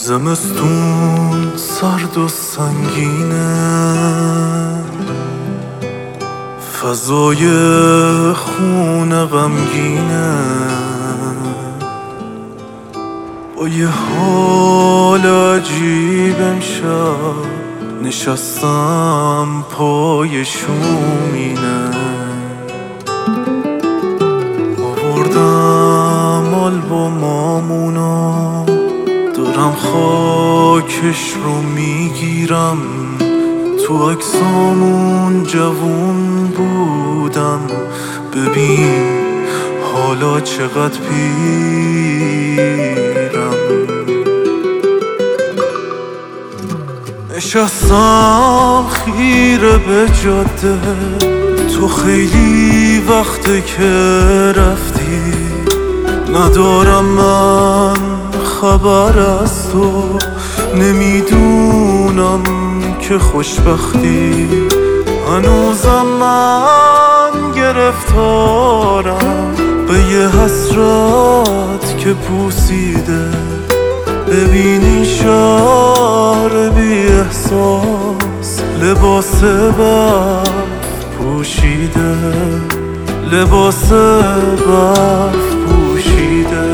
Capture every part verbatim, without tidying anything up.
زمستون سرد و سنگینه، فضای خونه غمگینه، با یه حال عجیب امشب نشستم پای شومینه. آوردم آلبومامونو، دارم خاکش رو میگیرم. تو عکسامون جوون بودم، ببین حالا چقدر پیرم. نشستم خیره به جاده، تو خیلی وقته که رفتی. ندارم من خبر از تو، نمیدونم که خوشبختی. هنوزم من گرفتارم به یه حسرت که پوسیده. ببین این شهر بی احساس لباس برف پوشیده، لباس برف پوشیده.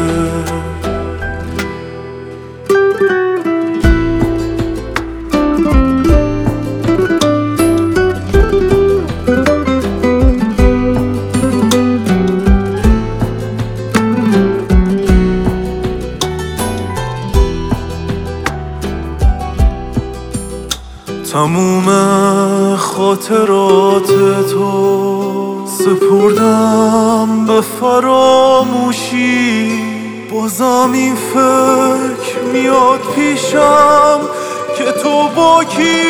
تموم خاطرات تو سپردم به فراموشی. بازم این فکر میاد پیشم که تو با کی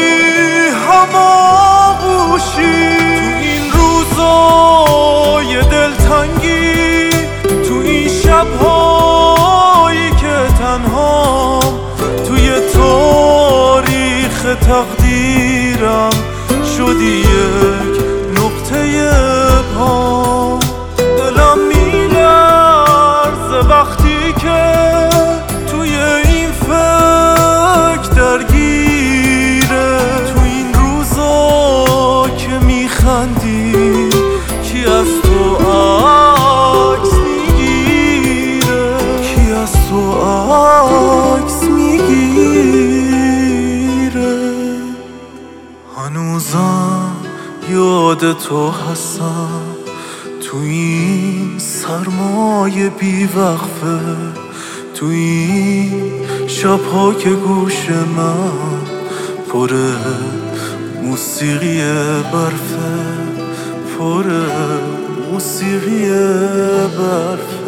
هماغوشی. تو این روزای دلتنگی، تو این شبهایی که تنهام، توی تاریخ تقدیرم شدی یک نقطه پا. دلم میلرزه وقتی که توی این فکر درگیره. تو این روزا که میخندی، کی از تو عکس میگیره، کی از تو عکس میگیره. هنوزم یاد تو هستم، تو این سرمایه بی وقفه، تو این شبها که گوش من پر موسیقی برفه، پر موسیقی برفه.